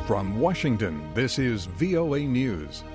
From Washington, this is VOA News.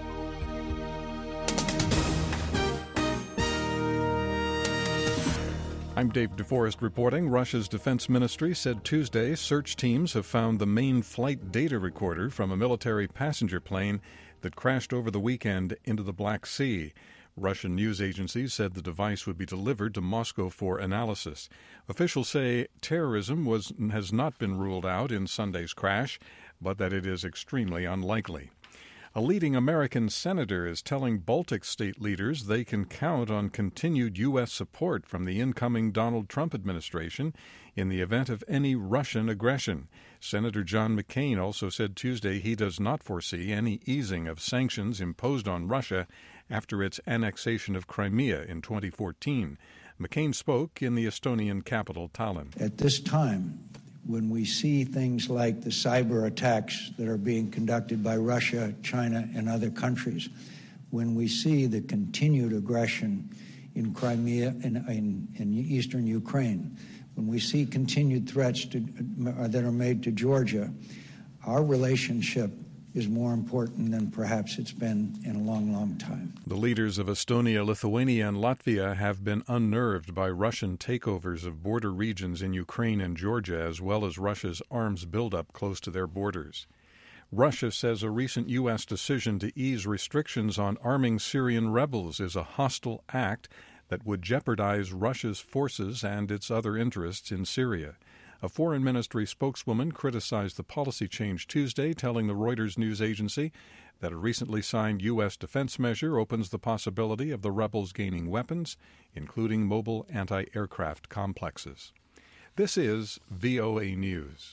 I'm Dave DeForest reporting. Russia's defense ministry said Tuesday search teams have found the main flight data recorder from a military passenger plane that crashed over the weekend into the Black Sea. Russian news agencies said the device would be delivered to Moscow for analysis. Officials say terrorism has not been ruled out in Sunday's crash, but that it is extremely unlikely. A leading American senator is telling Baltic state leaders they can count on continued U.S. support from the incoming Donald Trump administration in the event of any Russian aggression. Senator John McCain also said Tuesday he does not foresee any easing of sanctions imposed on Russia after its annexation of Crimea in 2014. McCain spoke in the Estonian capital, Tallinn. At this time, when we see things like the cyber attacks that are being conducted by Russia, China, and other countries, when we see the continued aggression in Crimea and in eastern Ukraine, when we see continued threats that are made to Georgia, our relationship is more important than perhaps it's been in a long, long time. The leaders of Estonia, Lithuania, and Latvia have been unnerved by Russian takeovers of border regions in Ukraine and Georgia, as well as Russia's arms buildup close to their borders. Russia says a recent U.S. decision to ease restrictions on arming Syrian rebels is a hostile act that would jeopardize Russia's forces and its other interests in Syria. A foreign ministry spokeswoman criticized the policy change Tuesday, telling the Reuters news agency that a recently signed U.S. defense measure opens the possibility of the rebels gaining weapons, including mobile anti-aircraft complexes. This is VOA News.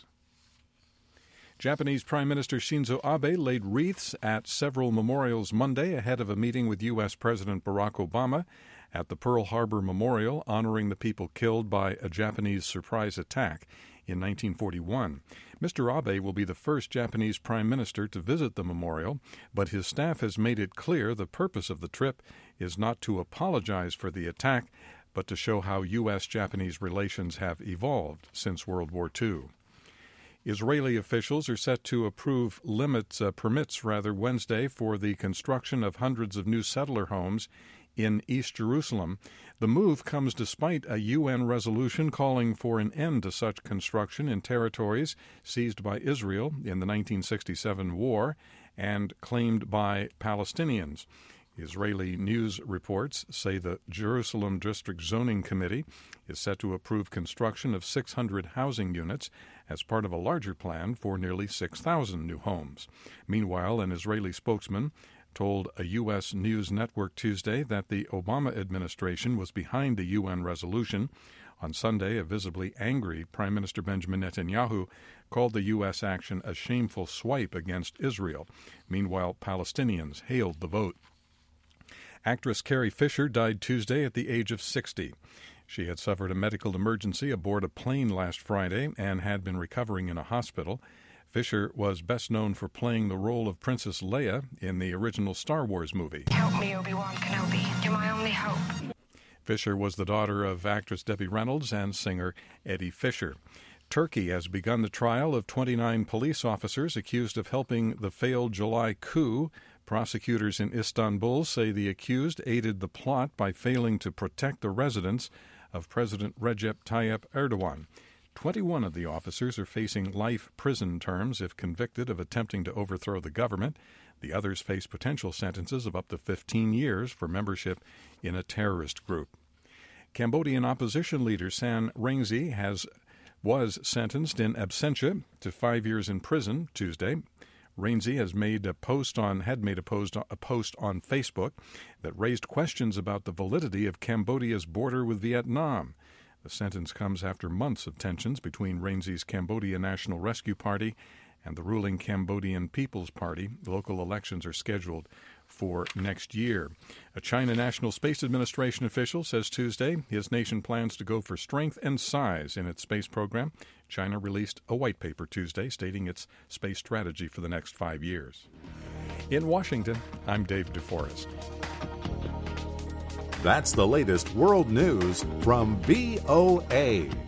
Japanese Prime Minister Shinzo Abe laid wreaths at several memorials Monday ahead of a meeting with U.S. President Barack Obama at the Pearl Harbor Memorial, honoring the people killed by a Japanese surprise attack in 1941. Mr. Abe will be the first Japanese prime minister to visit the memorial, but his staff has made it clear the purpose of the trip is not to apologize for the attack, but to show how U.S.-Japanese relations have evolved since World War II. Israeli officials are set to approve permits Wednesday for the construction of hundreds of new settler homes in East Jerusalem. The move comes despite a UN resolution calling for an end to such construction in territories seized by Israel in the 1967 war and claimed by Palestinians. Israeli news reports say the Jerusalem District Zoning Committee is set to approve construction of 600 housing units as part of a larger plan for nearly 6,000 new homes. Meanwhile, an Israeli spokesman told a U.S. news network Tuesday that the Obama administration was behind the UN resolution. On Sunday, a visibly angry Prime Minister Benjamin Netanyahu called the U.S. action a shameful swipe against Israel. Meanwhile, Palestinians hailed the vote. Actress Carrie Fisher died Tuesday at the age of 60. She had suffered a medical emergency aboard a plane last Friday and had been recovering in a hospital. Fisher was best known for playing the role of Princess Leia in the original Star Wars movie. Help me, Obi-Wan Kenobi. You're my only hope. Fisher was the daughter of actress Debbie Reynolds and singer Eddie Fisher. Turkey has begun the trial of 29 police officers accused of helping the failed July coup. Prosecutors in Istanbul say the accused aided the plot by failing to protect the residence of President Recep Tayyip Erdogan. 21 of the officers are facing life prison terms if convicted of attempting to overthrow the government. The others face potential sentences of up to 15 years for membership in a terrorist group. Cambodian opposition leader Sam Rainsy was sentenced in absentia to 5 years in prison Tuesday. Rainsy had made a post on Facebook that raised questions about the validity of Cambodia's border with Vietnam. The sentence comes after months of tensions between Rainsy's Cambodia National Rescue Party and the ruling Cambodian People's Party. Local elections are scheduled for next year. A China National Space Administration official says Tuesday his nation plans to go for strength and size in its space program. China released a white paper Tuesday stating its space strategy for the next 5 years. In Washington, I'm Dave DeForest. That's the latest world news from VOA.